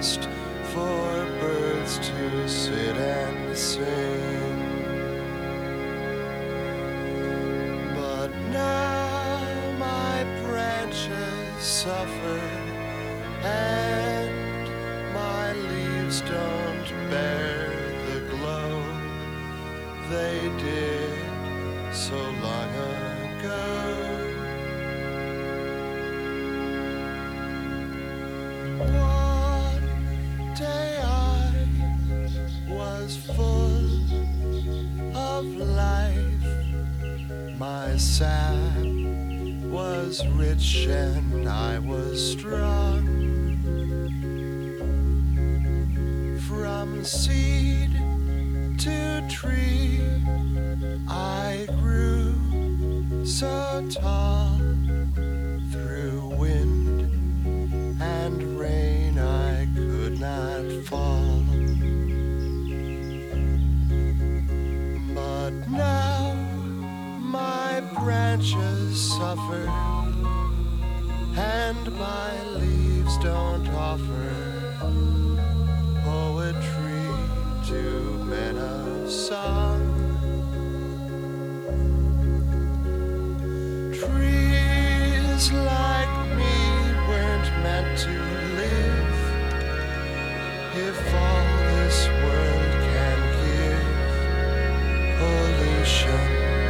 forest for birds to sit and sing. But now my branches suffer and my leaves don't bear the glow they did so long ago. One day I was full of life, my sap was rich and I was strong. From seed to tree I grew so tall. Through wind and rain I could not fall. But now my branches suffer and my leaves don't offer poetry to men of song. Trees like me weren't meant to live. If all this world can give pollution